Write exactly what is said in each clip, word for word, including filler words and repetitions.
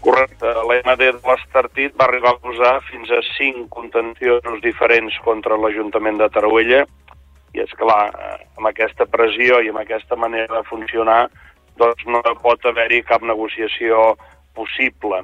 Correcte. L'E M D de l'Estartit va arribar a posar fins a cinc contenciosos diferents contra l'Ajuntament de Taruella i, és clar, amb aquesta pressió i amb aquesta manera de funcionar, doncs no pot haver-hi cap negociació possible.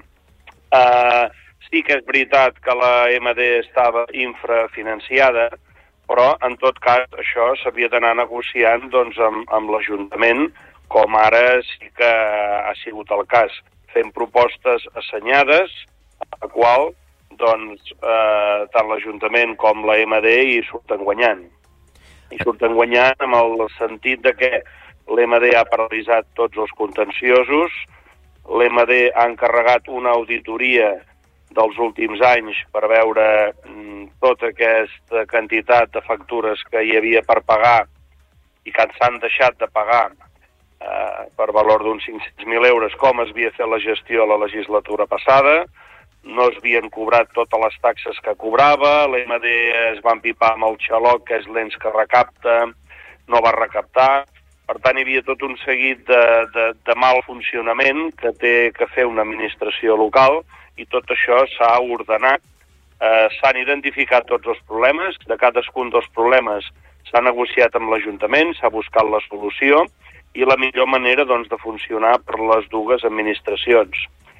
Uh, sí que és veritat que la E M D estava infrafinanciada, però en tot cas això s'havia d'anar negociant doncs, amb, amb l'Ajuntament, com ara sí que ha sigut el cas, fent propostes assenyades, a la qual doncs, eh, tant l'Ajuntament com la E M D hi surten guanyant. Hi surten guanyant amb el sentit de que l'E M D ha paralitzat tots els contenciosos, l'E M D ha encarregat una auditoria dels últims anys per veure mm, tota aquesta quantitat de factures que hi havia per pagar i que s'han deixat de pagar eh, per valor d'uns cinc-cents mil euros, com es havia fet la gestió a la legislatura passada. No es havien cobrat totes les taxes que cobrava, l'E M D es va empipar amb el xaloc, que és l'ens que recapta, no va recaptar. Per tant, hi havia tot un seguit de, de, de mal funcionament que té que fer una administració local i tot això s'ha ordenat. Eh, s'han identificat tots els problemes, de cadascun dels problemes s'ha negociat amb l'Ajuntament, s'ha buscat la solució i la millor manera doncs, de funcionar per les dues administracions.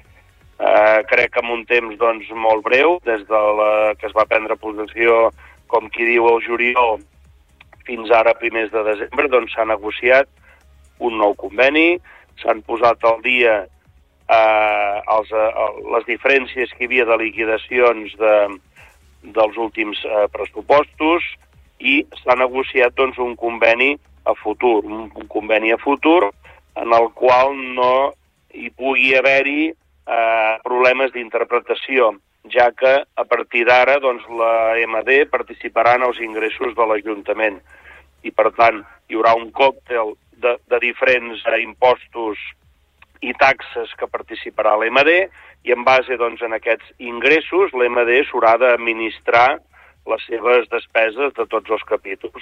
Eh, crec que en un temps doncs, molt breu, des de la que es va prendre possessió, com qui diu el juliol, fins ara primers de desembre, doncs s'ha negociat un nou conveni, s'han posat al dia eh, els, eh, les diferències que hi havia de liquidacions de, dels últims eh, pressupostos i s'ha negociat doncs, un conveni a futur, un, un conveni a futur en el qual no hi pugui haver-hi eh, problemes d'interpretació, ja que a partir d'ara doncs, la E M D participarà en els ingressos de l'Ajuntament i, per tant, hi haurà un còctel de, de diferents eh, impostos i taxes que participarà l'E M D i en base doncs, en aquests ingressos l'E M D s'haurà d'administrar les seves despeses de tots els capítols.